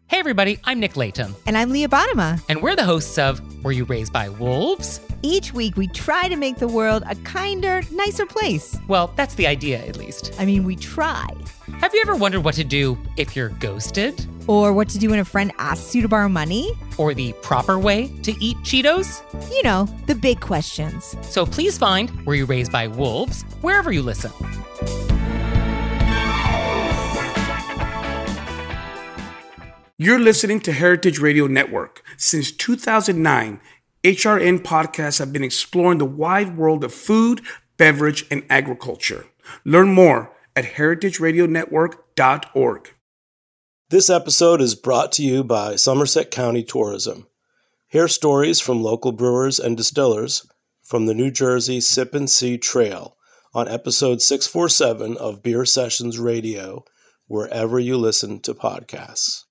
Hey everybody, I'm Nick Layton. And I'm Leah Bottima. And we're the hosts of Were You Raised by Wolves? Each week we try to make the world a kinder, nicer place. Well, that's the idea, at least. I mean, we try. Have you ever wondered what to do if you're ghosted? Or what to do when a friend asks you to borrow money? Or the proper way to eat Cheetos? You know, the big questions. So please find Were You Raised by Wolves wherever you listen. You're listening to Heritage Radio Network. Since 2009, HRN podcasts have been exploring the wide world of food, beverage, and agriculture. Learn more at heritageradionetwork.org. This episode is brought to you by Somerset County Tourism. Hear stories from local brewers and distillers from the New Jersey Sip and See Trail on episode 647 of Beer Sessions Radio, wherever you listen to podcasts.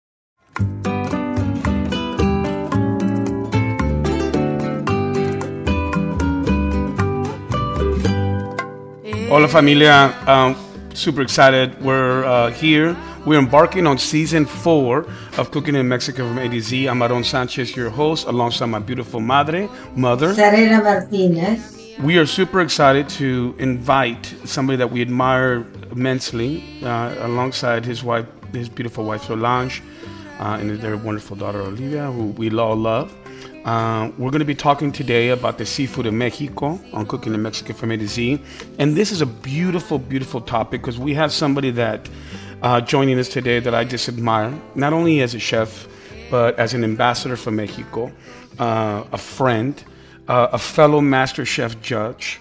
Hola familia, super excited. We're here. We're embarking on season 4 of Cooking in Mexico from A to Z. I'm Aaron Sanchez, your host, alongside my beautiful mother, Sarela Martinez. We are super excited to invite somebody that we admire immensely, alongside his wife, his beautiful wife Solange, and their wonderful daughter Olivia, who we all love. We're going to be talking today about the seafood of Mexico on Cooking in Mexico from A to Z. And this is a beautiful, beautiful topic because we have somebody that joining us today that I just admire, not only as a chef, but as an ambassador for Mexico, a friend, a fellow Master Chef judge.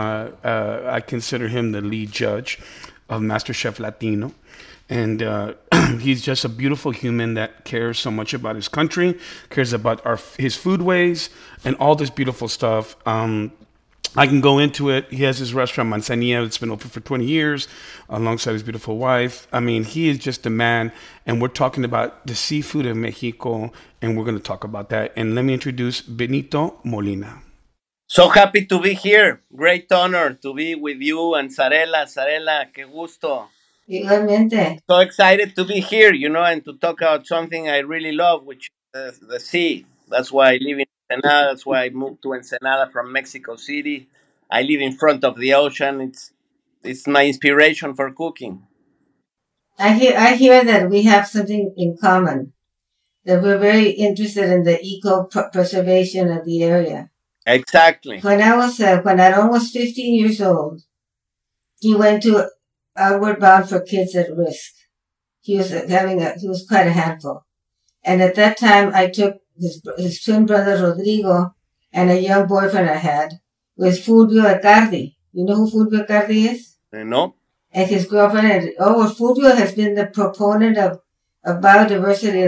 I consider him the lead judge of Master Chef Latino. And he's just a beautiful human that cares so much about his country, cares about his foodways, and all this beautiful stuff. I can go into it. He has his restaurant, Manzanilla, that's been open for 20 years, alongside his beautiful wife. I mean, he is just a man, and we're talking about the seafood of Mexico, and we're going to talk about that. And let me introduce Benito Molina. So happy to be here. Great honor to be with you and Sarela. Sarela, qué gusto. Igualmente. So excited to be here, and to talk about something I really love, which is the sea. That's why I live in Ensenada. That's why I moved to Ensenada from Mexico City. I live in front of the ocean. It's my inspiration for cooking. I hear that we have something in common, that we're very interested in the eco-preservation of the area. Exactly. When Aaron was 15 years old, he went to Outward Bound for Kids at Risk. He was quite a handful. And at that time, I took his twin brother Rodrigo and a young boyfriend I had with Fulvio Accardi. You know who Fulvio Accardi is? No. And his girlfriend. Fulvio has been the proponent of biodiversity,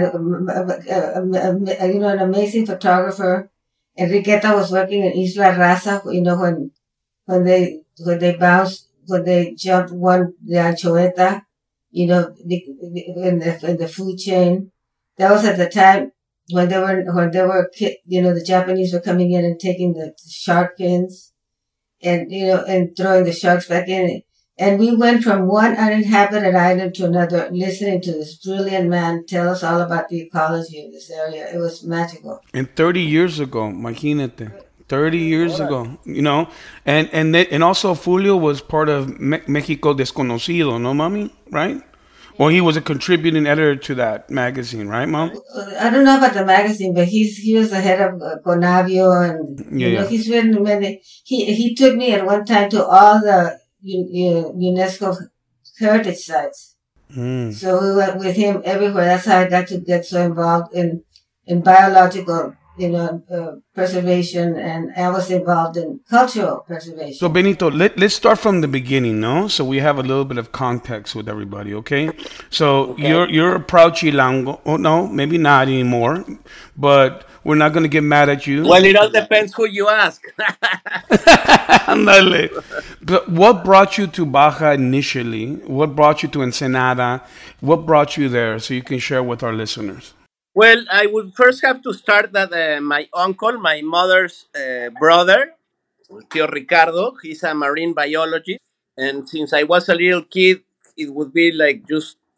an amazing photographer. Enriqueta was working in Isla Raza, when they jumped the Anchoeta, in the food chain. That was at the time when the Japanese were coming in and taking the shark fins and throwing the sharks back in. And we went from one uninhabited island to another, listening to this brilliant man tell us all about the ecology of this area. It was magical. And 30 years ago, imagínate. 30 years ago, and also Fulvio was part of Mexico Desconocido, no, Mommy? Right? Well, he was a contributing editor to that magazine, right, Mom? I don't know about the magazine, but he was the head of Conavio, and he's written many. He took me at one time to all the UNESCO heritage sites. So we went with him everywhere. That's how I got to get so involved in biological preservation, and I was involved in cultural preservation. So Benito, let's start from the beginning, no? So we have a little bit of context with everybody, okay? So you're a proud Chilango. Oh no, maybe not anymore, but we're not going to get mad at you. Well, it all depends who you ask. Andale. But what brought you to Baja initially? What brought you to Ensenada? What brought you there, so you can share with our listeners? Well, I would first have to start that my uncle, my mother's brother, Tío Ricardo, he's a marine biologist. And since I was a little kid, it would be like just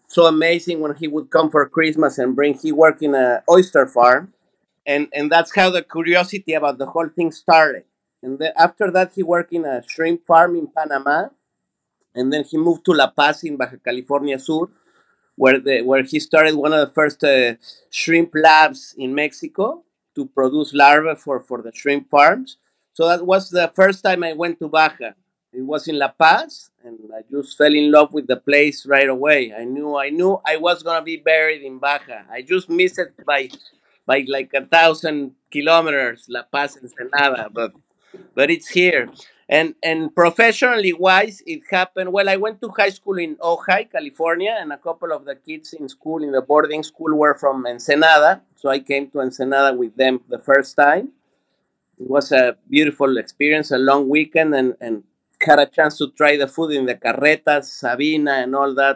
so amazing when he would come for Christmas and bring. He worked in a oyster farm, and that's how the curiosity about the whole thing started. And then after that, he worked in a shrimp farm in Panama, and then he moved to La Paz in Baja California Sur, where he started one of the first shrimp labs in Mexico to produce larvae for the shrimp farms. So that was the first time I went to Baja. It was in La Paz, and I just fell in love with the place right away. I knew I was gonna be buried in Baja. I just missed it by like 1,000 kilometers, La Paz, Ensenada, but it's here. And professionally wise, it happened. Well, I went to high school in Ojai, California, and a couple of the kids in school, in the boarding school, were from Ensenada. So I came to Ensenada with them the first time. It was a beautiful experience, a long weekend, and had a chance to try the food in the carretas, Sabina, and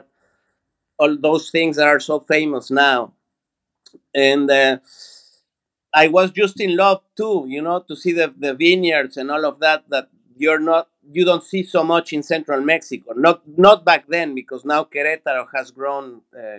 all those things that are so famous now. And I was just in love too, to see the vineyards and all of that you don't see so much in central Mexico. Not back then, because now Querétaro has grown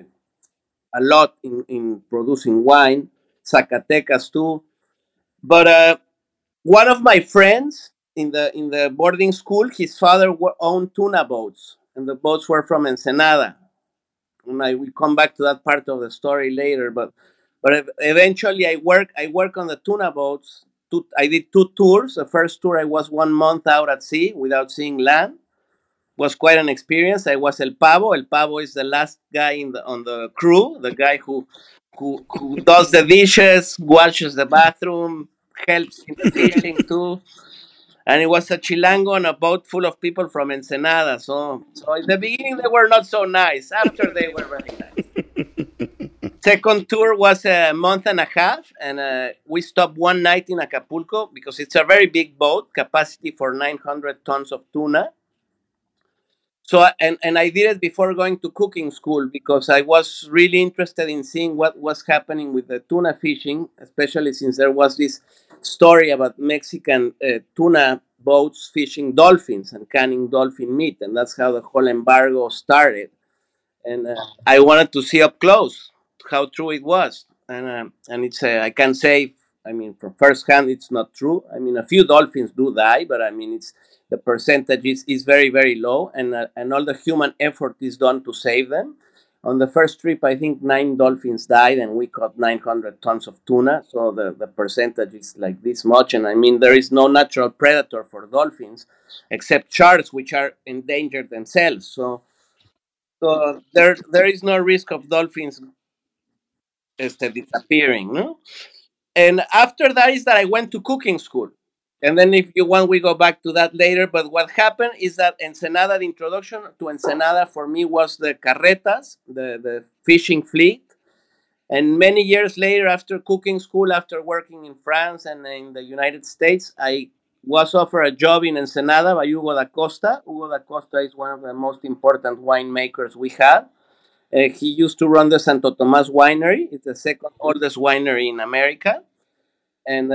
a lot in producing wine, Zacatecas too. But one of my friends in the boarding school, his father owned tuna boats, and the boats were from Ensenada, and I will come back to that part of the story later. But eventually, I work on the tuna boats. I did 2 tours. The first tour, I was 1 month out at sea without seeing land. Was quite an experience. I was El Pavo. El Pavo is the last guy on the crew, the guy who does the dishes, washes the bathroom, helps in the fishing too. And it was a chilango on a boat full of people from Ensenada. So in the beginning they were not so nice. After, they were very nice. Second tour was a month and a half, and we stopped one night in Acapulco because it's a very big boat, capacity for 900 tons of tuna. So and I did it before going to cooking school, because I was really interested in seeing what was happening with the tuna fishing, especially since there was this story about Mexican tuna boats fishing dolphins and canning dolphin meat, and that's how the whole embargo started. And I wanted to see up close how true it was, and it's I can say, I mean, from first hand, it's not true. I mean, a few dolphins do die, but I mean, it's the percentage is very very low, and all the human effort is done to save them. On the first trip, I think 9 dolphins died, and we caught 900 tons of tuna. So the percentage is like this much, and I mean, there is no natural predator for dolphins except sharks, which are endangered themselves. So there is no risk of dolphins disappearing, no? And after that is that I went to cooking school. And then, if you want, we go back to that later. But what happened is that Ensenada, the introduction to Ensenada for me was the carretas, the fishing fleet. And many years later, after cooking school, after working in France and in the United States, I was offered a job in Ensenada by Hugo da Costa. Hugo da Costa is one of the most important winemakers we have. He used to run the Santo Tomas winery. It's the second oldest winery in America. And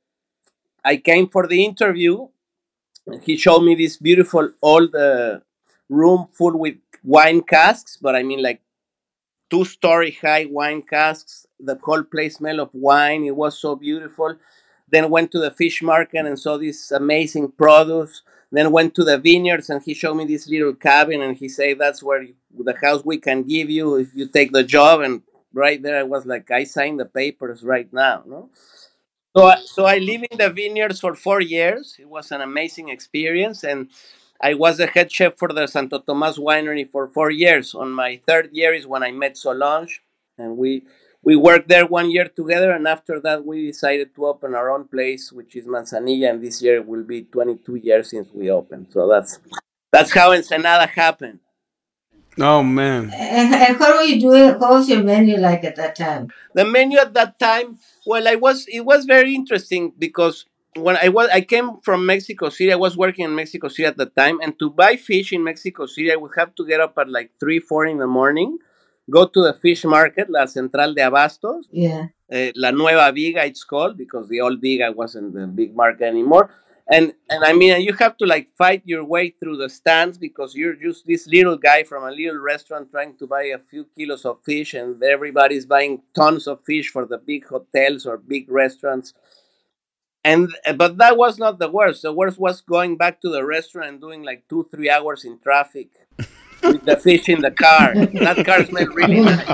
I came for the interview. He showed me this beautiful old room full with wine casks, but I mean, like, 2-story high wine casks. The whole place smelled of wine. It was so beautiful. Then went to the fish market and saw this amazing produce. Then went to the vineyards, and he showed me this little cabin, and he said, "That's where the house we can give you if you take the job." And right there, I was like, "I signed the papers right now." No? So I lived in the vineyards for 4 years. It was an amazing experience, and I was the head chef for the Santo Tomas winery for 4 years. On my third year is when I met Solange, and we worked there 1 year together. And after that, we decided to open our own place, which is Manzanilla. And this year will be 22 years since we opened. So that's how Ensenada happened. Oh man. And what were you doing? What was your menu like at that time? The menu at that time, well, it was very interesting, because when I came from Mexico City. I was working in Mexico City at the time, and to buy fish in Mexico City, I would have to get up at like 3, 4 in the morning, go to the fish market, La Central de Abastos, Yeah. La Nueva Viga, it's called, because the old Viga wasn't the big market anymore. And I mean, you have to like fight your way through the stands because you're just this little guy from a little restaurant trying to buy a few kilos of fish, and everybody's buying tons of fish for the big hotels or big restaurants. And but that was not the worst. The worst was going back to the restaurant and doing like 2 3 hours in traffic with the fish in the car. That car smelled really nice.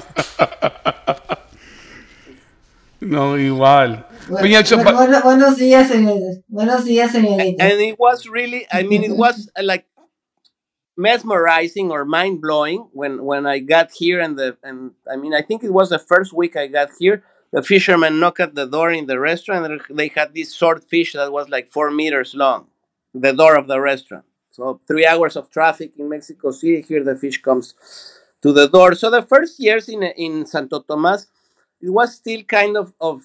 No, igual. But yeah, so, Buenos días, señorita. Buenos días, señorita. And it was really, I mean, it was like mesmerizing or mind blowing when I got here, and I mean, I think it was the first week I got here. The fishermen knocked at the door in the restaurant, and they had this swordfish that was like 4 meters long, the door of the restaurant. So 3 hours of traffic in Mexico City. Here the fish comes to the door. So the first years in Santo Tomas, it was still kind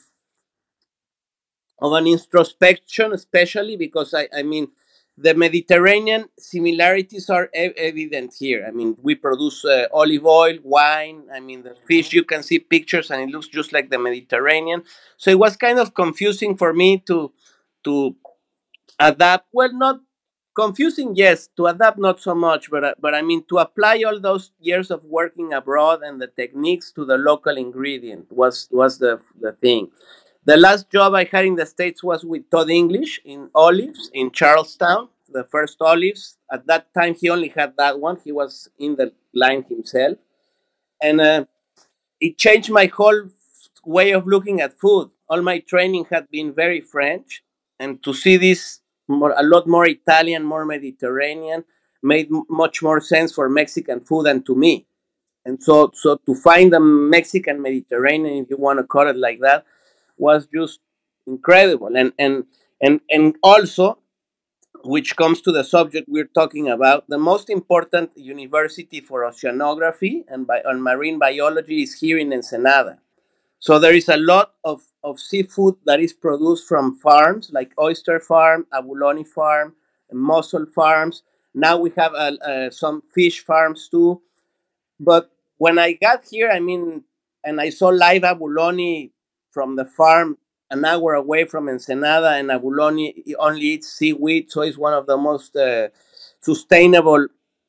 of an introspection, especially because I mean, the Mediterranean similarities are evident here. I mean, we produce olive oil, wine. I mean, the fish, you can see pictures and it looks just like the Mediterranean. So it was kind of confusing for me to adapt. Well, not confusing, yes, to adapt not so much, but I mean to apply all those years of working abroad and the techniques to the local ingredient was the thing. The last job I had in the States was with Todd English in olives in Charlestown, the first olives. At that time, he only had that one. He was in the line himself. And it changed my whole way of looking at food. All my training had been very French. And to see this a lot more Italian, more Mediterranean, made much more sense for Mexican food and to me. And so to find the Mexican Mediterranean, if you want to call it like that, was just incredible. And also, which comes to the subject we're talking about, the most important university for oceanography and marine biology is here in Ensenada. So there is a lot of seafood that is produced from farms like Oyster Farm, Abuloni Farm, mussel farms. Now we have some fish farms too. But when I got here, I mean, and I saw live Abuloni from the farm an hour away from Ensenada, and Abuloni only eats seaweed, so it's one of the most sustainable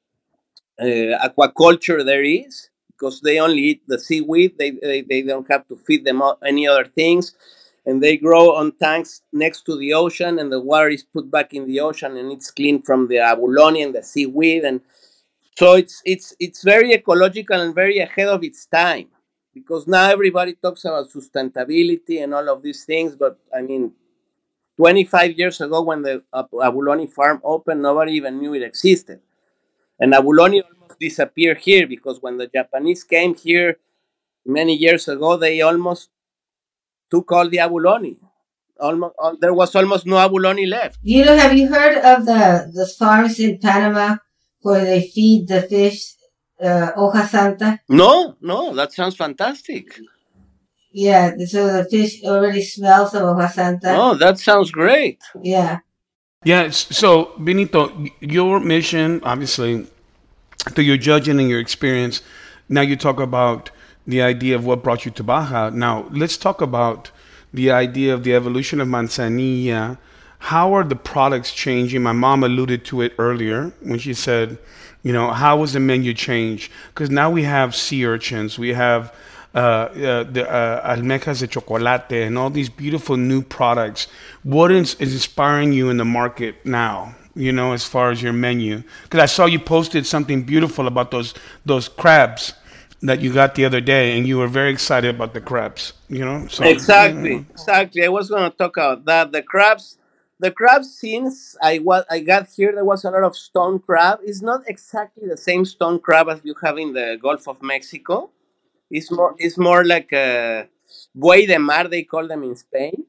aquaculture there is because they only eat the seaweed. They don't have to feed them any other things. And they grow on tanks next to the ocean, and the water is put back in the ocean, and it's cleaned from the abalone and the seaweed. And so it's very ecological and very ahead of its time because now everybody talks about sustainability and all of these things. But I mean, 25 years ago, when the abalone farm opened, nobody even knew it existed. And Abuloni almost disappeared here because when the Japanese came here many years ago, they almost took all the Abuloni. Almost, there was almost no Abuloni left. Have you heard of the farms in Panama where they feed the fish hoja santa? No, that sounds fantastic. Yeah, so the fish already smells of hoja santa. Oh, that sounds great. Yeah. Yeah, so Benito, your mission, obviously, through your judging and your experience, now you talk about the idea of what brought you to Baja. Now, let's talk about the idea of the evolution of Manzanilla. How are the products changing? My mom alluded to it earlier when she said, how was the menu changed? Because now we have sea urchins, we have the almejas de chocolate and all these beautiful new products. What is inspiring you in the market now, as far as your menu? Because I saw you posted something beautiful about those crabs that you got the other day, and you were very excited about the crabs, So, exactly. I was going to talk about that. The crabs, since I got here, there was a lot of stone crab. It's not exactly the same stone crab as you have in the Gulf of Mexico. It's more like a buey de mar, they call them in Spain.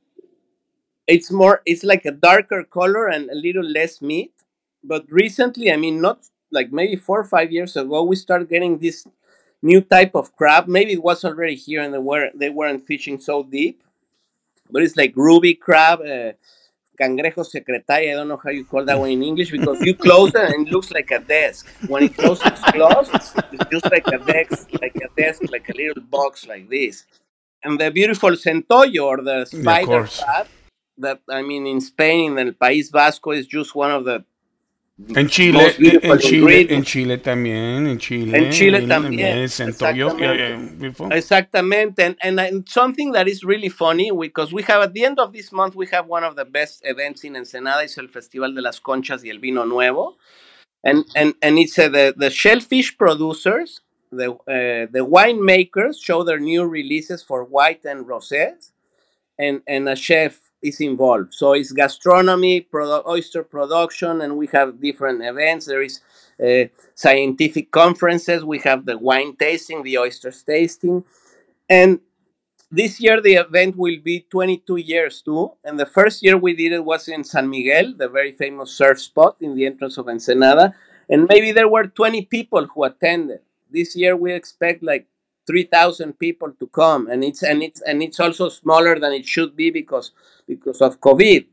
It's like a darker color and a little less meat. But recently, I mean, not like maybe 4 or 5 years ago, we started getting this new type of crab. Maybe it was already here and they weren't fishing so deep. But it's like ruby crab, cangrejo secretaria. I don't know how you call that one in English because you close it and it looks like a desk. When it closes its claws, it's just like a desk, like a little box like this. And the beautiful centollo or the spider crab, that I mean in Spain in El País Vasco is just one of the En Chile, most beautiful En ingredients. Chile también, en En Chile, Chile también, también, el centollo, yeah, exactamente. yeah, beautiful. Exactamente. And something that is really funny, because we have at the end of this month, we have one of the best events in Ensenada, is el Festival de las Conchas y el Vino Nuevo. And it's the shellfish producers, the winemakers show their new releases for white and rosés, and a chef is involved. So it's gastronomy, oyster production, and we have different events. There is scientific conferences. We have the wine tasting, the oysters tasting, and this year the event will be 22 years too. And the first year we did it was in San Miguel, the very famous surf spot in the entrance of Ensenada, and maybe there were 20 people who attended. This year we expect like 3,000 people to come, and it's also smaller than it should be because of COVID.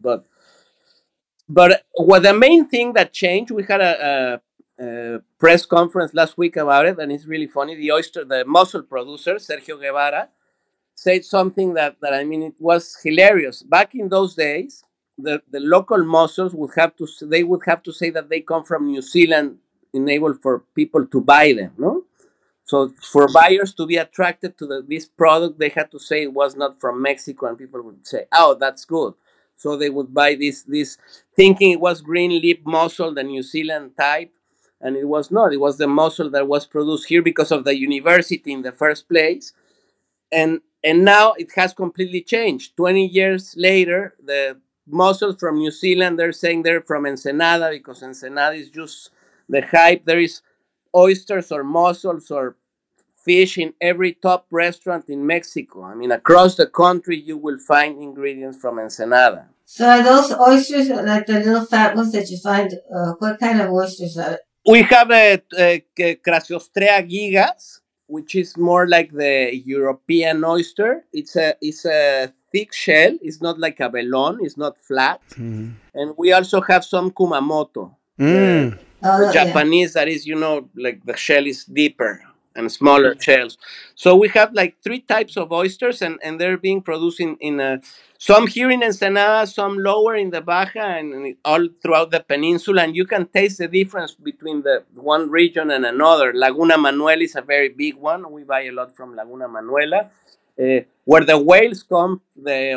But what the main thing that changed, we had a press conference last week about it, and it's really funny. The mussel producer Sergio Guevara said something that I mean it was hilarious. Back in those days, the local mussels would have to say that they come from New Zealand, enable for people to buy them, no? So for buyers to be attracted to this product, they had to say it was not from Mexico, and people would say, "Oh, that's good." So they would buy this thinking it was green lip mussel, the New Zealand type, and it was not. It was the mussel that was produced here because of the university in the first place, and now it has completely changed. 20 years later, the mussels from New Zealand, they're saying they're from Ensenada because Ensenada is just the hype. There is oysters or mussels or fish in every top restaurant in Mexico. I mean, across the country, you will find ingredients from Ensenada. So are those oysters like the little fat ones that you find? What kind of oysters are? We have a Crasiostrea gigas, which is more like the European oyster. It's a thick shell. It's not like a belon. It's not flat. Mm. And we also have some Kumamoto, Mm. the Oh, yeah. Japanese that is, like the shell is deeper and smaller shells. So we have like three types of oysters, and they're being produced in some here in Ensenada, some lower in the Baja, and all throughout the peninsula. And you can taste the difference between the one region and another. Laguna Manuel is a very big one. We buy a lot from Laguna Manuela. Where the whales come, the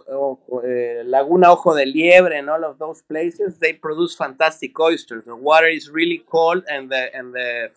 Laguna Ojo de Liebre and all of those places, they produce fantastic oysters. The water is really cold, and the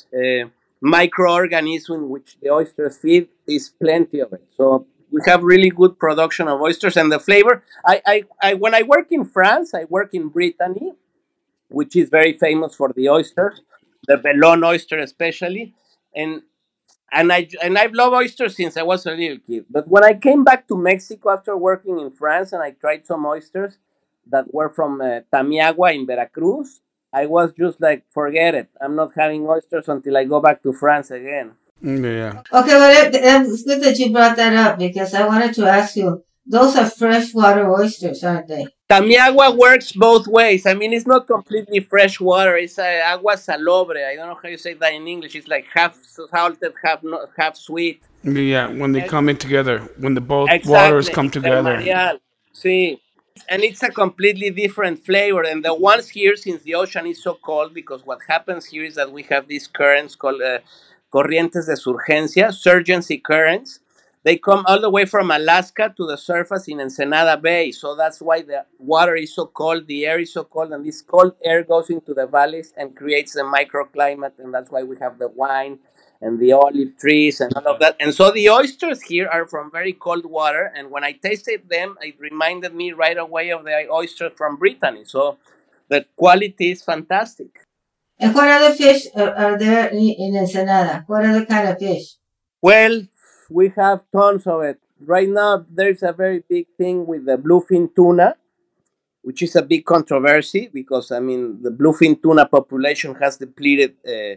microorganism in which the oysters feed is plenty of it. So we have really good production of oysters, and the flavor. I when I work in France, I work in Brittany, which is very famous for the oysters, the Bellon oyster especially, and I've loved oysters since I was a little kid. But when I came back to Mexico after working in France and I tried some oysters that were from Tamiagua in Veracruz, I was just like, forget it. I'm not having oysters until I go back to France again. Yeah. Okay, well, it's good that you brought that up because I wanted to ask you. Those are freshwater oysters, aren't they? Tamiagua works both ways. I mean, it's not completely fresh water. It's agua salobre. I don't know how you say that in English. It's like half salted, half sweet. Yeah, when they come in together, when the both waters Exactly, come together. intermareal. See, and it's a completely different flavor. And the ones here, since the ocean is so cold, because what happens here is that we have these currents called corrientes de surgencia, surgency currents. They come all the way from Alaska to the surface in Ensenada Bay. So that's why the water is so cold, the air is so cold, and this cold air goes into the valleys and creates a microclimate. And that's why we have the wine and the olive trees and all of that. And so the oysters here are from very cold water. And when I tasted them, it reminded me right away of the oysters from Brittany. So the quality is fantastic. And what other fish are there in Ensenada? What other kind of fish? Well, we have tons of it. Right now, there's a very big thing with the bluefin tuna, which is a big controversy because, I mean, the bluefin tuna population has depleted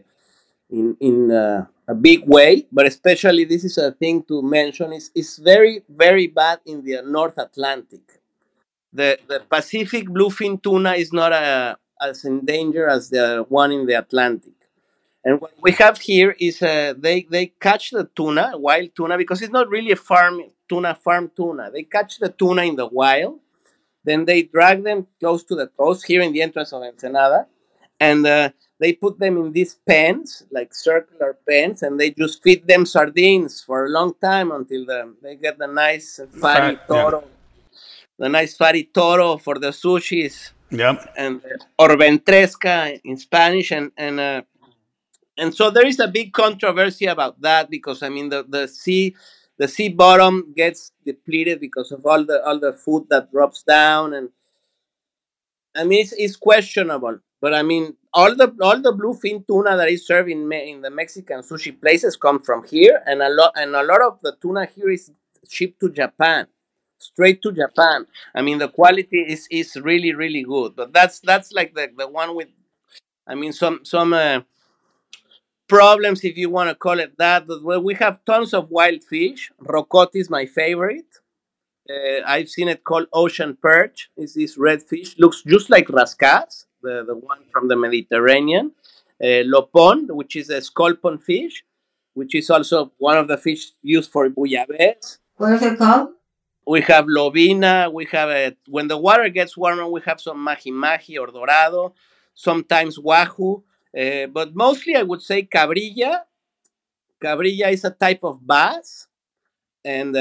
in a big way, but especially this is a thing to mention. Is very very bad in the North Atlantic. The Pacific bluefin tuna is not as in danger as the one in the Atlantic. And what we have here is they catch the tuna, wild tuna, because it's not really a farm tuna. They catch the tuna in the wild, Then they drag them close to the coast here in the entrance of Ensenada, and they put them in these pens, like circular pens, and they just feed them sardines for a long time until they get the nice fatty Fat, yeah. toro, the nice fatty toro for the sushis, Yep. and or ventresca in Spanish, and so there is a big controversy about that because I mean the sea bottom gets depleted because of all the food that drops down, and I mean it's questionable. But I mean all the bluefin tuna that is served in the Mexican sushi places come from here, and a lot of the tuna here is shipped to Japan, straight to Japan. I mean the quality is really really good. But that's like the one with I mean some problems, if you want to call it that. But well, we have tons of wild fish. Rocote is my favorite. I've seen it called ocean perch. It's this red fish, looks just like rascas, the one from the Mediterranean. Lopon, which is a sculpin fish, which is also one of the fish used for bouillabaisse. What is it called? We have lobina. We have when the water gets warmer, we have some mahi mahi or dorado, sometimes wahoo, but mostly I would say cabrilla. Cabrilla is a type of bass, and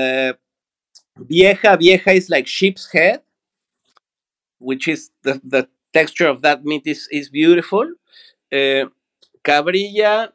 vieja is like sheep's head, which is the texture of that meat is beautiful. Uh, Cabrilla,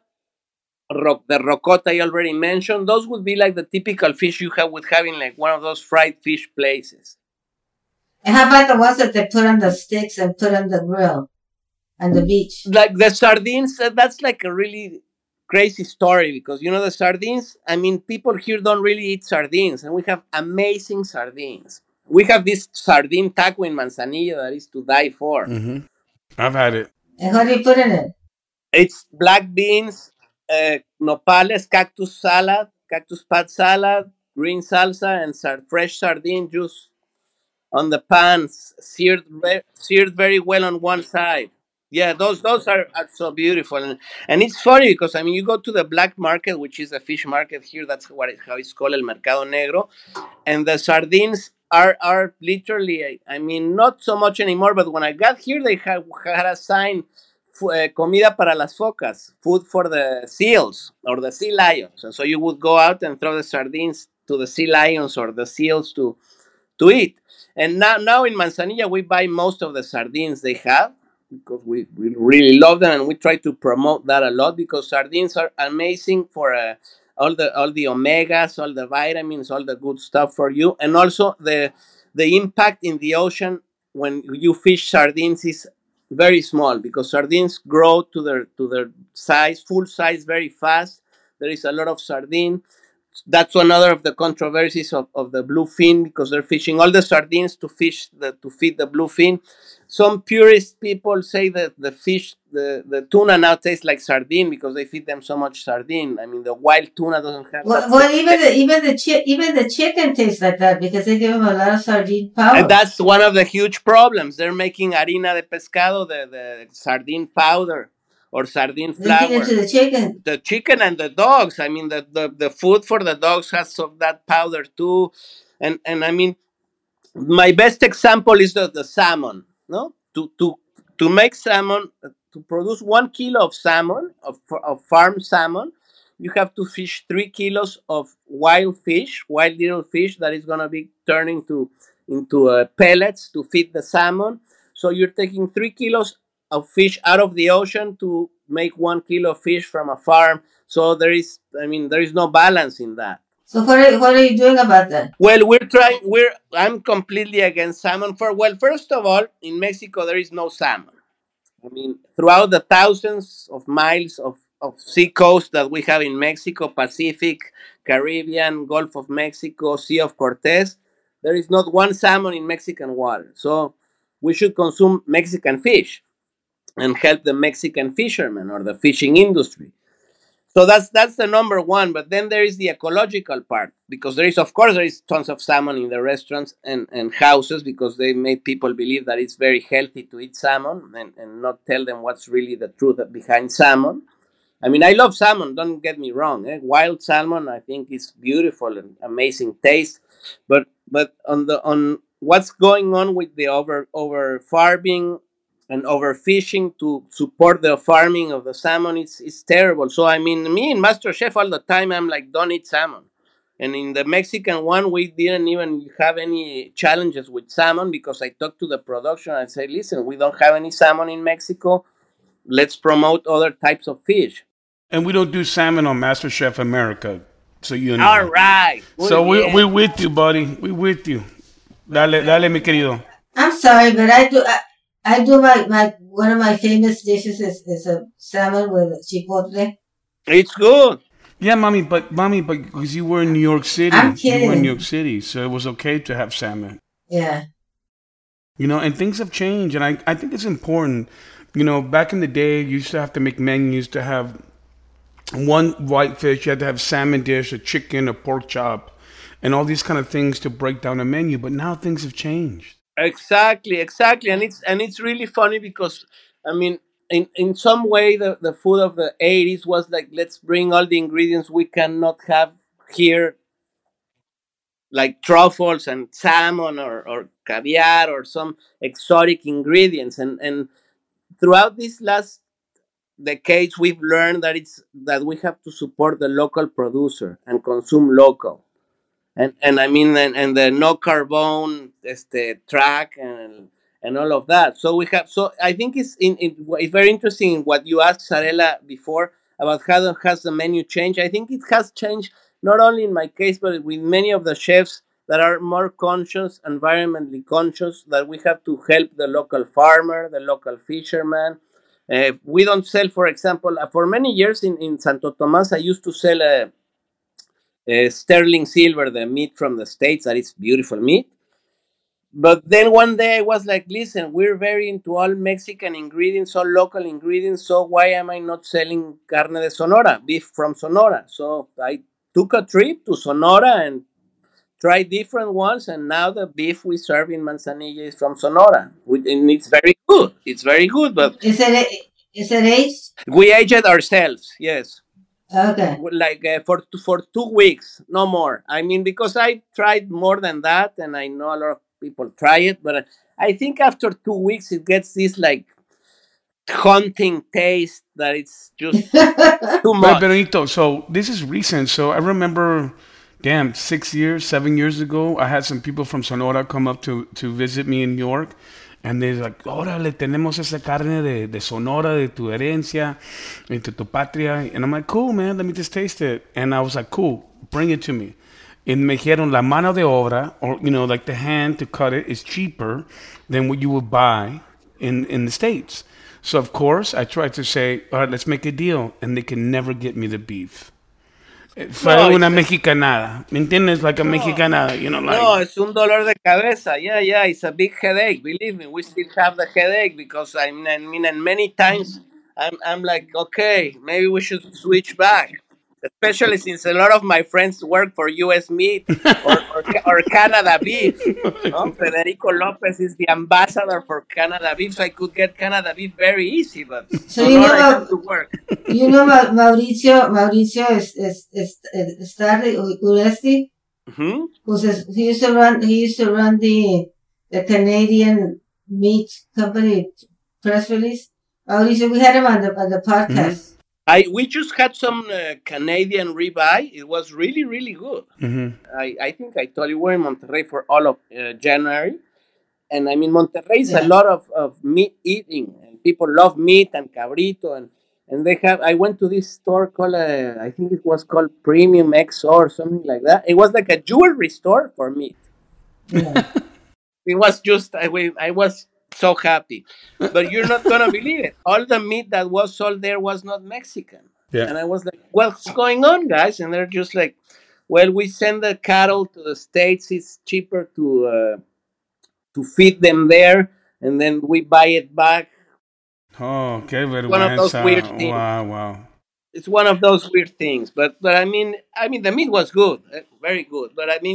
the rocota I already mentioned. Those would be like the typical fish you have would have in like one of those fried fish places. And how about the ones that they put on the sticks and put on the grill and the beach? Like the sardines, that's like a really crazy story because you know the sardines. I mean, people here don't really eat sardines, and we have amazing sardines. We have this sardine taco in Manzanillo that is to die for. Mm-hmm. I've had it. And what do you put in it? It's black beans, nopales, cactus pad salad, green salsa, and fresh sardine juice on the pan, seared very well on one side. Yeah, those are so beautiful, and it's funny because I mean you go to the black market, which is a fish market here. That's how it's called, El Mercado Negro, and the sardines are literally I mean not so much anymore. But when I got here, they had a sign. Comida para las focas, food for the seals or the sea lions, and so you would go out and throw the sardines to the sea lions or the seals to eat. And now in Manzanilla, we buy most of the sardines they have because we really love them, and we try to promote that a lot because sardines are amazing for all the omegas, all the vitamins, all the good stuff for you, and also the impact in the ocean when you fish sardines is very small because sardines grow to their size, full size, very fast. There is a lot of sardine. That's another of the controversies of the bluefin because they're fishing all the sardines to feed the bluefin. Some purist people say that the tuna now tastes like sardine because they feed them so much sardine. I mean, the wild tuna doesn't have. Well, even the chicken tastes like that because they give them a lot of sardine powder. And that's one of the huge problems. They're making harina de pescado, the sardine powder or sardine flour. They feed it to the chicken. The chicken and the dogs. I mean, the food for the dogs has of that powder too, and I mean, my best example is the salmon. No, to make salmon, to produce 1 kilo of salmon of farm salmon, you have to fish 3 kilos of wild fish, wild little fish that is gonna be turning into pellets to feed the salmon. So you're taking 3 kilos of fish out of the ocean to make 1 kilo of fish from a farm. So there is no balance in that. So what are you doing about that? Well, I'm completely against salmon. First of all, in Mexico there is no salmon. I mean, throughout the thousands of miles of sea coast that we have in Mexico, Pacific, Caribbean, Gulf of Mexico, Sea of Cortez, there is not one salmon in Mexican water. So we should consume Mexican fish and help the Mexican fishermen or the fishing industry. So that's the number one. But then there is the ecological part because there is tons of salmon in the restaurants and houses because they made people believe that it's very healthy to eat salmon and not tell them what's really the truth behind salmon. I mean, I love salmon. Don't get me wrong. Wild salmon, I think, is beautiful and amazing taste. But what's going on with the over farming and overfishing to support the farming of the salmon is terrible. So I mean, me in Master Chef all the time, I'm like, don't eat salmon. And in the Mexican one, we didn't even have any challenges with salmon because I talked to the production and said, listen, we don't have any salmon in Mexico. Let's promote other types of fish. And we don't do salmon on MasterChef America, so you All know. right. Muy So we bien. with you, buddy. We with you. Dale, dale, mi querido. I'm sorry, but I do my one of my famous dishes is a salmon with chipotle. It's good. Yeah, mommy, but because you were in New York I'm City, you were in New York kidding. City, so it was okay to have salmon. Yeah. You know, and things have changed, and I think it's important. You know, back in the day, you used to have to make menus to have one white fish, you had to have salmon dish, a chicken, a pork chop, and all these kind of things to break down a menu. But now things have changed. Exactly, exactly, and it's really funny because I mean, in some way, the food of the '80s was like, let's bring all the ingredients we cannot have here, like truffles and salmon or caviar or some exotic ingredients, and throughout these last decades, we've learned that we have to support the local producer and consume local. And I mean and the no carbon track and all of that. So we have so I think it's very interesting what you asked Sarela before about how has the menu changed. I think it has changed not only in my case but with many of the chefs that are more conscious, environmentally conscious, that we have to help the local farmer, the local fisherman. We don't sell, for example, for many years in Santo Tomas, I used to sell sterling silver, the meat from the States, that is beautiful meat. But then one day I was like, listen, we're very into all Mexican ingredients, all local ingredients, so why am I not selling carne de Sonora, beef from Sonora? So I took a trip to Sonora and tried different ones, and now the beef we serve in Manzanilla is from Sonora. And it's very good. It's very good, but Is it aged? we age it ourselves, yes. Okay. Like for 2 weeks, no more. I mean, because I tried more than that, and I know a lot of people try it, but I think after 2 weeks it gets this like haunting taste that it's just too But much. Benito, so this is recent. So I remember, damn, 6 years, 7 years ago, I had some people from Sonora come up to visit me in New York. And they're like, órale, tenemos esa carne de Sonora, de tu herencia, de tu patria. And I'm like, cool, man, let me just taste it. And I was like, cool, bring it to me. And me dijeron, la mano de obra, or, you know, like the hand to cut it is cheaper than what you would buy in the States. So, of course, I tried to say, all right, let's make a deal. And they can never get me the beef. Fue No, una it's mexicanada. ¿Me entiendes? Like a no, mexicanada, you know, like. no, it's un dolor de cabeza. Yeah, yeah, it's a big headache. Believe me, we still have the headache because I mean, and many times I'm like, okay, maybe we should switch back. Especially since a lot of my friends work for U.S. Meat or Canada Beef. No? Federico Lopez is the ambassador for Canada Beef, so I could get Canada Beef very easy, but So you Sonora I have know, to work. Mauricio is Starry Uresti, Hmm. he used to run the Canadian meat company press release. Mauricio, we had him on the Mm-hmm. podcast. We just had some Canadian ribeye. It was really really good. Mm-hmm. I think I told you we're in Monterrey for all of January, and I mean Monterrey is a Yeah. lot of meat eating, and people love meat and cabrito, and they have. I went to this store called I think it was called Premium XO or something like that. It was like a jewelry store for meat. Yeah. It was just I was so happy, but you're not gonna believe it. All the meat that was sold there was not Mexican, Yeah. and I was like, "What's going on, guys?" And they're just like, "Well, we send the cattle to the states. It's cheaper to feed them there, and then we buy it back." Oh, qué One of those weird vergüenza. things. Wow, wow. It's one of those weird things, but I mean the meat was good, very good. But I mean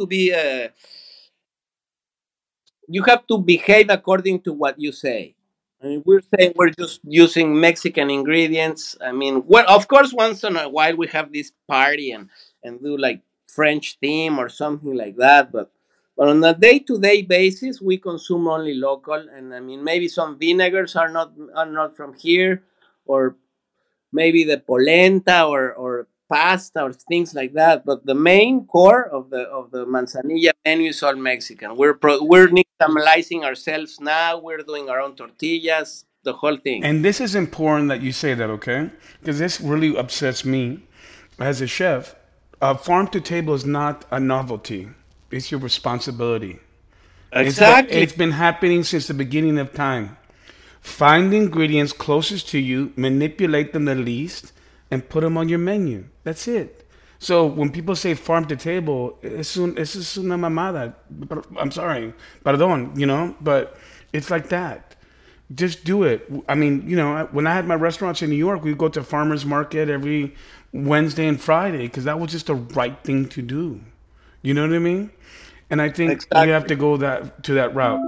you have to behave according to what you say. I mean, we're saying we're just using Mexican ingredients. I mean, well, of course, once in a while we have this party and do like French theme or something like that. But on a day-to-day basis, we consume only local, and I mean maybe some vinegars are not from here, or maybe the polenta or pasta or things like that. But the main core of the Manzanilla menu is all Mexican. We're nixtamalizing ourselves now. We're doing our own tortillas, the whole thing. And this is important that you say that, okay? Because this really upsets me as a chef. Farm to table is not a novelty. It's your responsibility. Exactly. It's been happening since the beginning of time. Find the ingredients closest to you, manipulate them the least, and put them on your menu. That's it. So when people say farm to table, es una mamada. I'm sorry, perdón, but it's like that. Just do it. I mean, when I had my restaurants in New York, we'd go to farmers market every Wednesday and Friday because that was just the right thing to do. You know what I mean? And I think Exactly. we have to go to that route.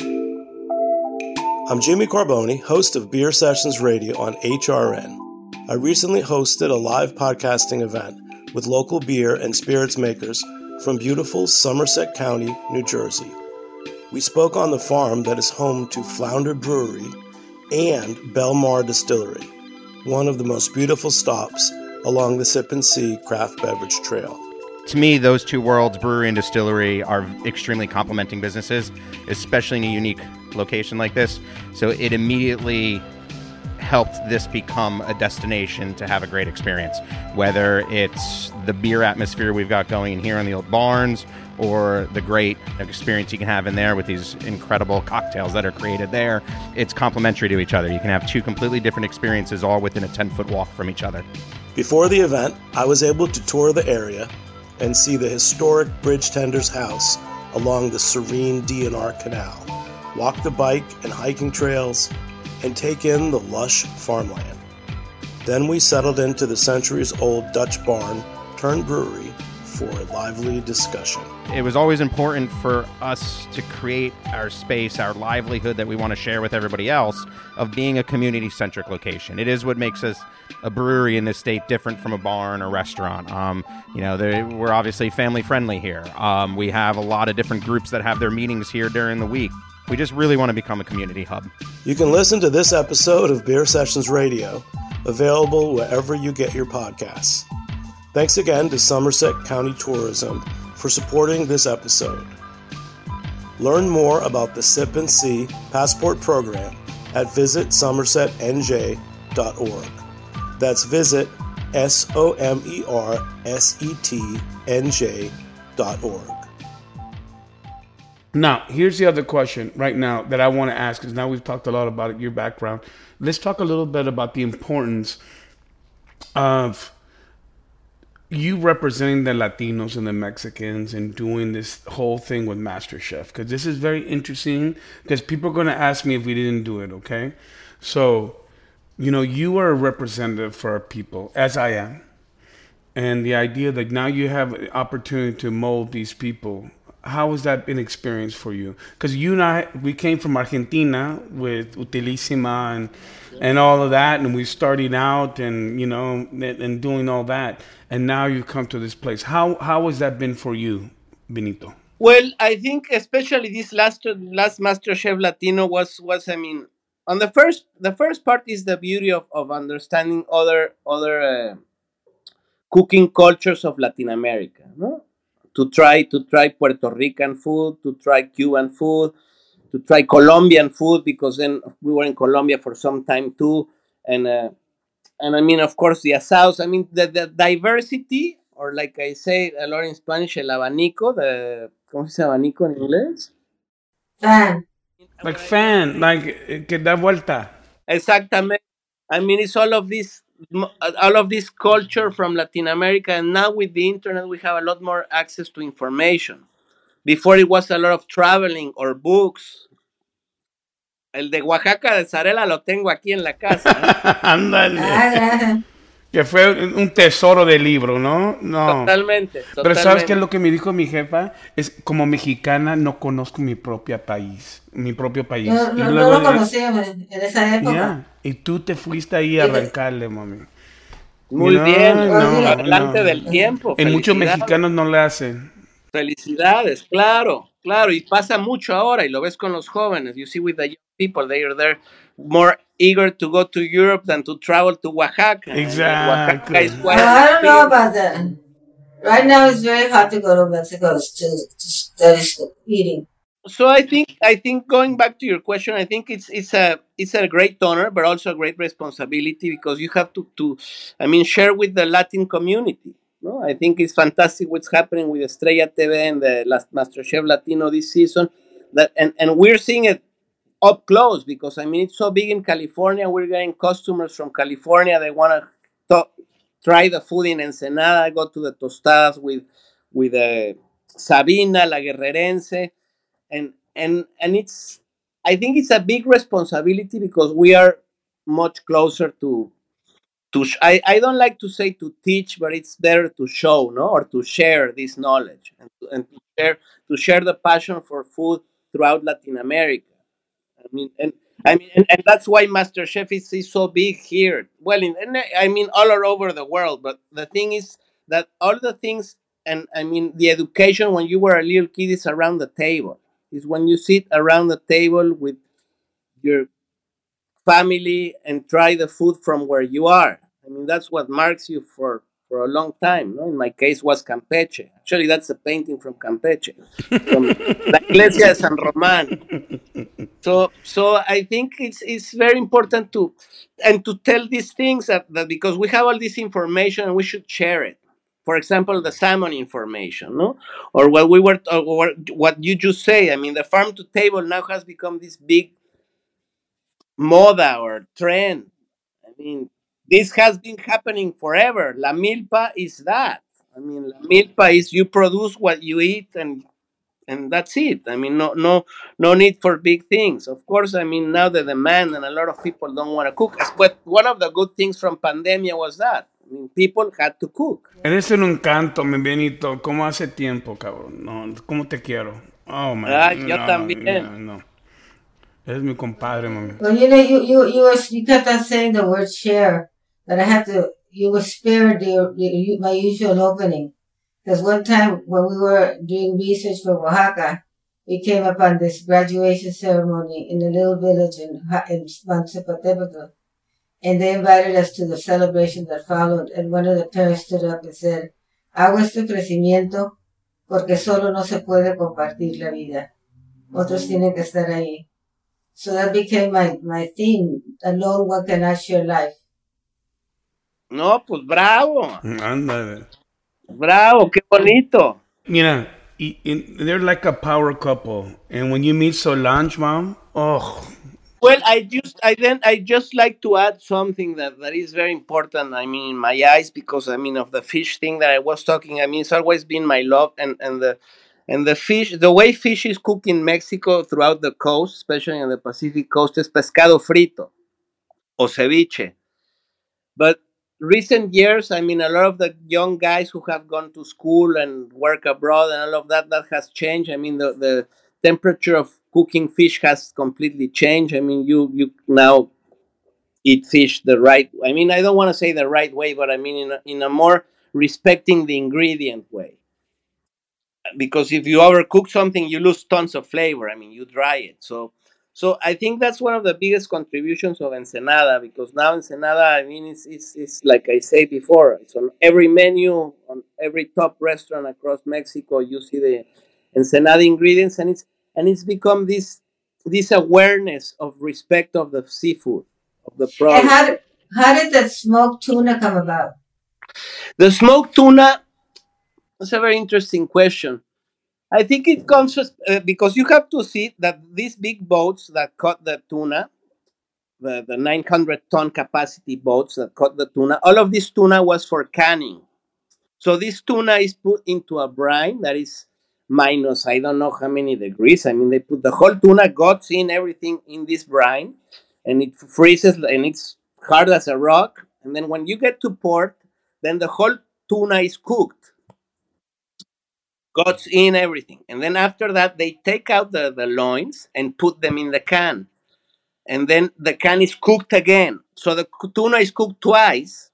I'm Jimmy Carboni, host of Beer Sessions Radio on HRN. I recently hosted a live podcasting event with local beer and spirits makers from beautiful Somerset County, New Jersey. We spoke on the farm that is home to Flounder Brewery and Belmar Distillery, one of the most beautiful stops along the Sip and See craft beverage trail. To me, those two worlds, brewery and distillery, are extremely complementing businesses, especially in a unique location like this. So it immediately helped this become a destination to have a great experience, whether it's the beer atmosphere we've got going here in the old barns or the great experience you can have in there with these incredible cocktails that are created there. It's complementary to each other. You can have two completely different experiences all within a 10-foot walk from each other. Before the event, I was able to tour the area and see the historic bridge tender's house along the serene DNR Canal, walk the bike and hiking trails, and take in the lush farmland. Then we settled into the centuries-old Dutch barn turned brewery for a lively discussion. It was always important for us to create our space, our livelihood that we want to share with everybody else, of being a community-centric location. It is what makes us a brewery in this state different from a barn or restaurant. We're obviously family-friendly here. We have a lot of different groups that have their meetings here during the week. We just really want to become a community hub. You can listen to this episode of Beer Sessions Radio, available wherever you get your podcasts. Thanks again to Somerset County Tourism for supporting this episode. Learn more about the Sip and See Passport Program at visitsomersetnj.org. That's visit SOMERSETNJ.org. Now, here's the other question right now that I want to ask, because now we've talked a lot about your background. Let's talk a little bit about the importance of you representing the Latinos and the Mexicans and doing this whole thing with MasterChef, because this is very interesting, because people are going to ask me if we didn't do it, okay? So, you are a representative for our people, as I am. And the idea that now you have an opportunity to mold these people, how has that been experience for you? Because you and I, we came from Argentina with Utilísima and all of that, and we started out and, and doing all that. And now you come to this place. How has that been for you, Benito? Well, I think especially this last MasterChef Latino was on the first part is the beauty of understanding other cooking cultures of Latin America, no? To try Puerto Rican food, to try Cuban food, to try Colombian food, because then we were in Colombia for some time too, and I mean, of course, the asados. I mean, the diversity, or like I say a lot in Spanish, el abanico. ¿Cómo se dice abanico en inglés? Fan. Like fan, like que da vuelta. Exactamente. I mean, it's all of this culture from Latin America, and now with the internet, we have a lot more access to information. Before, it was a lot of traveling or books. El de Oaxaca de Zarela lo tengo aquí en la casa. Ándale. Que fue un tesoro de libro, ¿no? No. Totalmente. Pero ¿sabes qué es lo que me dijo mi jefa? Es, como mexicana no conozco mi propio país. No lo conocía en esa época. Yeah. Y tú te fuiste ahí a arrancarle, mami. Muy bien. Adelante del tiempo. En muchos mexicanos no le hacen. Felicidades, claro. Claro, y pasa mucho ahora, y lo ves con los jóvenes. You see with the young people, they're more eager to go to Europe than to travel to Oaxaca. And Oaxaca Exactly. is quite an I don't know experience. about that. Right now, it's very hard to go to Mexico to study eating. So I think going back to your question, I think it's a great honor, but also a great responsibility because you have to I mean share with the Latin community. No, I think it's fantastic what's happening with Estrella TV and the last MasterChef Latino this season. That and we're seeing it up close because I mean it's so big in California. We're getting customers from California. They want to try the food in Ensenada. Go to the tostadas with Sabina, La Guerrerense, and it's I think it's a big responsibility because we are much closer I don't like to say to teach, but it's better to show, no, or to share this knowledge and to share the passion for food throughout Latin America. I mean, and that's why MasterChef is so big here. Well, I mean, all over the world. But the thing is that all the things, and I mean, the education when you were a little kid is around the table. Is when you sit around the table with your family and try the food from where you are. I mean, that's what marks you for a long time. No? In my case, was Campeche. Actually, that's a painting from Campeche, from La Iglesia de San Román. So I think it's very important to tell these things that because we have all this information and we should share it. For example, the salmon information, no, or what you just say. I mean, the farm to table now has become this big moda or trend. I mean, this has been happening forever. La milpa is that. I mean, la milpa is you produce what you eat and that's it. I mean, no need for big things. Of course, I mean now the demand and a lot of people don't want to cook. But one of the good things from pandemia was that I mean people had to cook. Eres un encanto, mi Benito. ¿Cómo hace tiempo, cabrón? No, ¿cómo te quiero? Oh, Ah, man. yo No, también. no, no. Eres mi compadre, mami. Well, you kept on saying the word share, that I had to, you were spared my usual opening. Because one time when we were doing research for Oaxaca, we came upon this graduation ceremony in a little village in Manzapatepetl. And they invited us to the celebration that followed. And one of the parents stood up and said, hago este crecimiento porque solo no se puede compartir la vida. Otros tienen que estar ahí. So that became my theme. Alone one cannot share life. No, pues bravo, Ándale. bravo, qué bonito. Mira, they're like a power couple. And when you meet Solange, mom, oh, Well, I just like to add something that is very important. I mean, in my eyes, because I mean of the fish thing that I was talking. I mean, it's always been my love, and the fish, the way fish is cooked in Mexico throughout the coast, especially on the Pacific coast, is pescado frito or ceviche. But recent years, I mean, a lot of the young guys who have gone to school and work abroad and all of that has changed. I mean, the temperature of cooking fish has completely changed. I mean, you now eat fish the right. I mean, I don't want to say the right way, but I mean in a more respecting the ingredient way, because if you overcook something you lose tons of flavor. I mean you dry it. So I think that's one of the biggest contributions of Ensenada, because now Ensenada, I mean, it's like I said before, it's on every menu, on every top restaurant across Mexico. You see the Ensenada ingredients, and it's become this awareness of respect of the seafood, of the And product. how did the smoked tuna come about? The smoked tuna, that's a very interesting question. I think it comes because you have to see that these big boats that caught the tuna, the 900-ton capacity boats that caught the tuna, all of this tuna was for canning. So this tuna is put into a brine that is minus, I don't know how many degrees. I mean, they put the whole tuna, guts in, everything in this brine, and it freezes and it's hard as a rock. And then when you get to port, then the whole tuna is cooked, guts in, everything. And then after that, they take out the loins and put them in the can. And then the can is cooked again. So the tuna is cooked twice,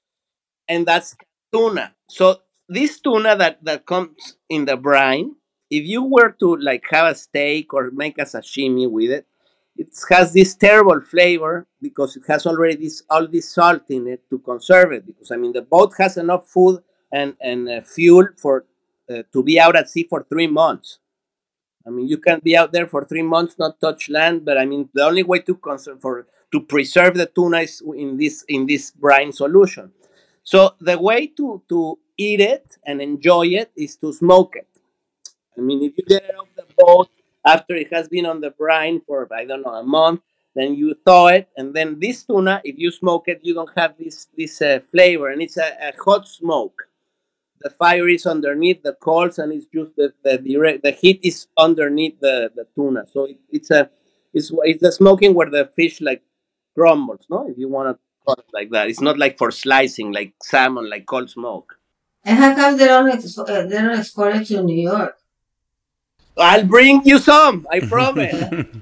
and that's tuna. So this tuna that comes in the brine, if you were to like have a steak or make a sashimi with it, it has this terrible flavor because it has already all this salt in it to conserve it. Because I mean, the boat has enough food and fuel for to be out at sea for 3 months. I mean, you can be out there for 3 months, not touch land. But I mean, the only way to preserve the tuna is in this brine solution. So the way to eat it and enjoy it is to smoke it. I mean, if you get it off the boat after it has been on the brine for, I don't know, a month, then you thaw it, and then this tuna, if you smoke it, you don't have this flavor, and it's a hot smoke. The fire is underneath the coals, and it's just the heat is underneath the tuna. So it's the smoking where the fish like crumbles, no? If you want to call it like that, it's not like for slicing like salmon, like cold smoke. And how come they don't export it to New York? I'll bring you some, I promise.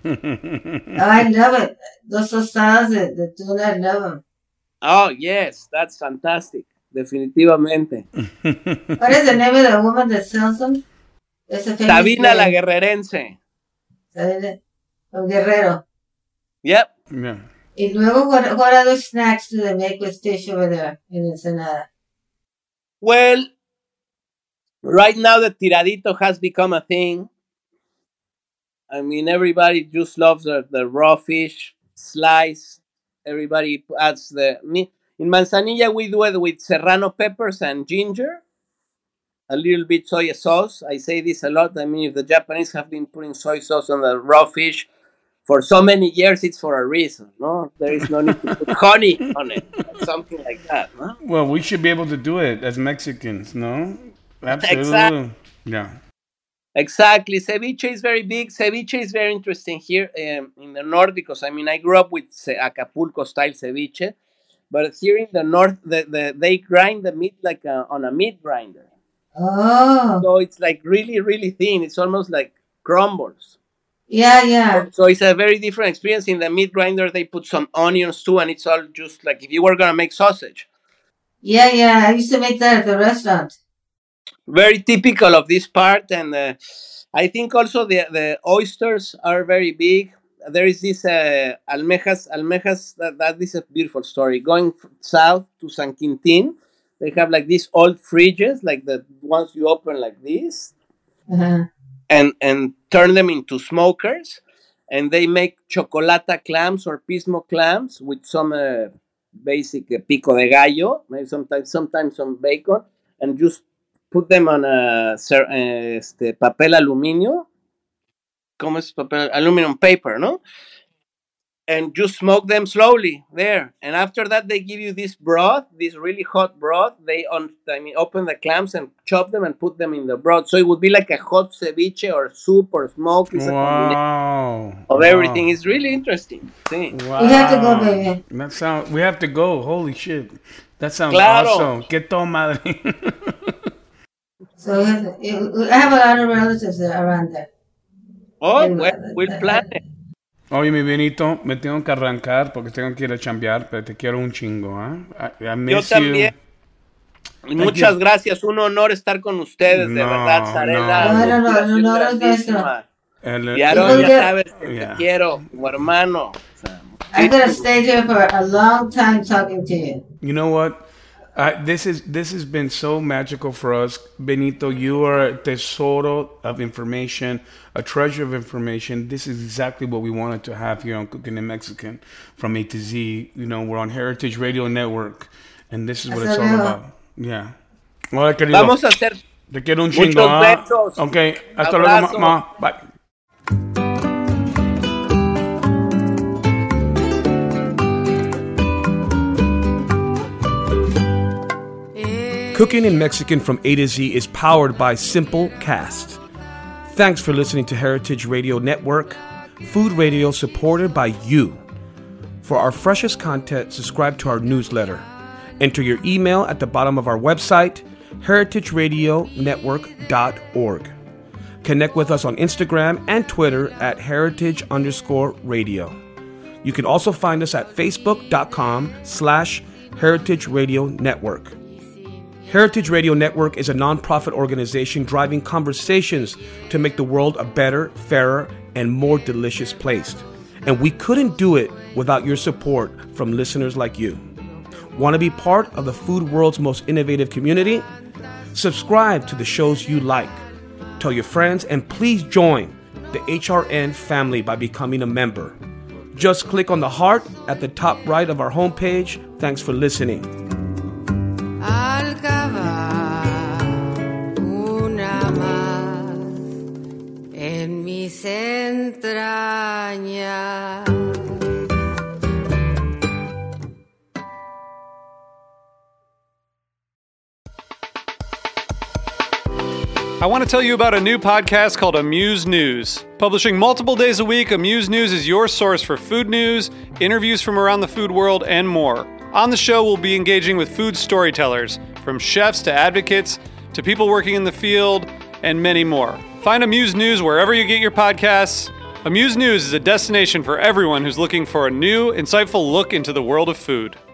I love it. Those tostadas, the tuna, I love them. Oh, yes, that's fantastic. Definitivamente. What is the name of the woman that sells them? It's a famous Sabina la name. Guerrerense. Sabina, from Guerrero. Yep. Yeah. Y luego, what other snacks do they make with fish over there in Ensenada? Well, right now the tiradito has become a thing. I mean, everybody just loves the raw fish slice. Everybody adds the meat. In Manzanilla, we do it with serrano peppers and ginger, a little bit soy sauce. I say this a lot. I mean, if the Japanese have been putting soy sauce on the raw fish for so many years, it's for a reason, no? There is no need to put honey on it, something like that, no? Well, we should be able to do it as Mexicans, no? Absolutely. Exactly. Yeah. Exactly. Ceviche is very big. Ceviche is very interesting here in the north because, I mean, I grew up with Acapulco-style ceviche. But here in the north, they grind the meat like on a meat grinder. Oh. So it's like really, really thin. It's almost like crumbles. Yeah. So it's a very different experience. In the meat grinder, they put some onions too, and it's all just like if you were going to make sausage. Yeah. I used to make that at the restaurant. Very typical of this part. And I think also the oysters are very big. There is this almejas. That is a beautiful story. Going south to San Quintin, they have like these old fridges, like the ones you open like this, and turn them into smokers, and they make chocolata clams or pismo clams with some basic pico de gallo, maybe sometimes some bacon, and just put them on a papel aluminio. ¿Cómo es papel? Aluminum paper, no? And just smoke them slowly there. And after that, they give you this broth, this really hot broth. They open the clams and chop them and put them in the broth. So it would be like a hot ceviche or soup or smoke. It's a combination of everything. It's really interesting. Sí. Wow. We have to go, baby. We have to go. Holy shit. That sounds awesome. Que todo madre. So I have a lot of relatives around there. Oh, we'll plan it. Oye, mi Benito, me tengo que arrancar porque tengo que ir a chambear, pero te quiero un chingo, ¿eh? Yo también. Y muchas gracias, un honor estar con ustedes, de verdad, Zarela. No, es nuestro. Y Aarón, ya sabes que te quiero, como hermano. I'm going to stay here for a long time talking to you. You know what? This has been so magical for us, Benito. You are a tesoro of information, a treasure of information. This is exactly what we wanted to have here on Cooking in Mexican, from A to Z. You know, we're on Heritage Radio Network, and this is what it's all about. Yeah. Well, querido, vamos a hacer. Te quiero un chingo. Besos. Okay. Hasta luego, mamá. Bye. Cooking in Mexican from A to Z is powered by Simplecast. Thanks for listening to Heritage Radio Network, food radio supported by you. For our freshest content, subscribe to our newsletter. Enter your email at the bottom of our website, heritageradionetwork.org. Connect with us on Instagram and Twitter at heritage_radio. You can also find us at facebook.com/Heritage Radio Network. Heritage Radio Network is a nonprofit organization driving conversations to make the world a better, fairer, and more delicious place. And we couldn't do it without your support from listeners like you. Want to be part of the food world's most innovative community? Subscribe to the shows you like. Tell your friends, and please join the HRN family by becoming a member. Just click on the heart at the top right of our homepage. Thanks for listening. Al cavar una más en mis entrañas. I want to tell you about a new podcast called Amuse News. Publishing multiple days a week, Amuse News is your source for food news, interviews from around the food world, and more. On the show, we'll be engaging with food storytellers, from chefs to advocates to people working in the field, and many more. Find Amuse News wherever you get your podcasts. Amuse News is a destination for everyone who's looking for a new, insightful look into the world of food.